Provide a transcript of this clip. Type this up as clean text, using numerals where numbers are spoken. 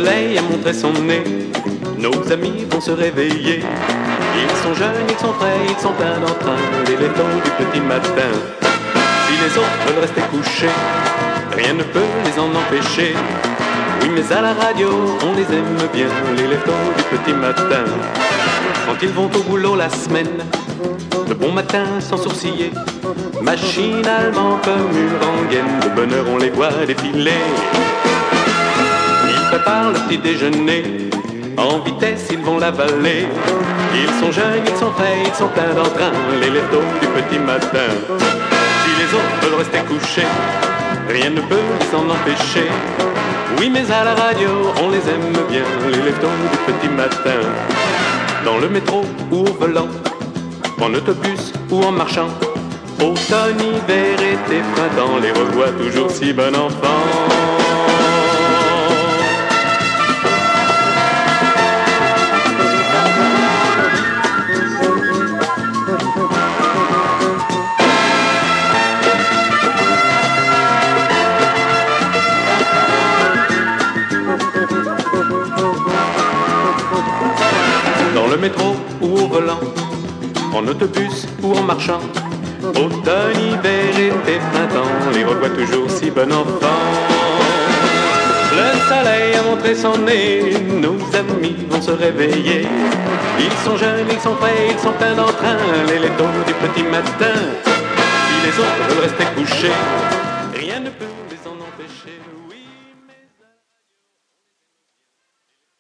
soleil a montré son nez, nos amis vont se réveiller. Ils sont jeunes, ils sont frais, ils sont pleins d'entrain, les létaux du petit matin. Si les autres veulent rester couchés, rien ne peut les en empêcher. Oui, mais à la radio, on les aime bien, les létaux du petit matin. Quand ils vont au boulot la semaine, de bon matin sans sourciller, machinalement comme une rengaine, de bonne heure on les voit défiler. Ils préparent le petit déjeuner, en vitesse ils vont l'avaler. Ils sont jeunes, ils sont frais, ils sont pleins d'entrain, les létaux du petit matin. Si les autres veulent rester couchés, rien ne peut les en empêcher. Oui, mais à la radio, on les aime bien, les létaux du petit matin. Dans le métro ou au volant, en autobus ou en marchant, automne, hiver, été, printemps, les revoit toujours si bon enfant. Dans le métro ou au volant, en autobus ou en marchant, automne, hiver, été, printemps, les revoit toujours si bon enfant. Le soleil a montré son nez, nos amis vont se réveiller. Ils sont jeunes, ils sont frais, ils sont pleins d'entrain, les létaux du petit matin. Si les autres veulent rester couchés,